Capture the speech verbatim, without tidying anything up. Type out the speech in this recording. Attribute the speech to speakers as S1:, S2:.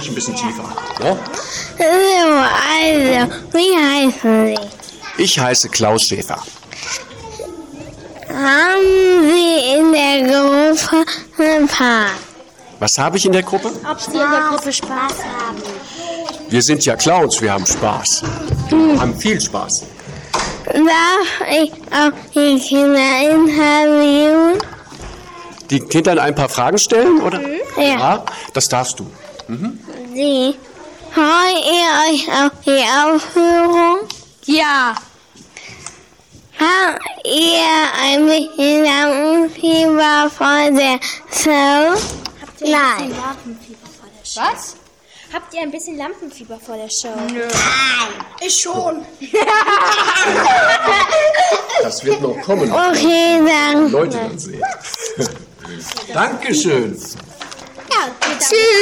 S1: ich ein bisschen tiefer. Ja?
S2: Also, wie heißen Sie?
S1: Ich heiße Klaus Schäfer.
S2: Haben Sie in der Gruppe ein Paar?
S1: Was habe ich in der Gruppe?
S3: Ob Sie in der Gruppe Spaß haben.
S1: Wir sind ja Clowns, wir haben Spaß. Wir haben viel Spaß.
S2: Darf ich auch die Kinder interviewen?
S1: Die Kindern ein paar Fragen stellen, oder?
S2: Ja.
S1: Ja, das darfst du.
S2: Sie. Freut ihr euch auf die Aufführung?
S3: Ja.
S2: Habt ihr ein bisschen Lampenfieber vor der Show?
S3: Habt ihr ein bisschen Lampenfieber vor der Show? Was? Habt ihr ein bisschen Lampenfieber vor der Show? Nö.
S4: Ich schon.
S1: Das wird noch kommen.
S2: Okay, dann.
S1: Leute dann sehen. Dankeschön.
S3: Ja,
S2: Tschüss.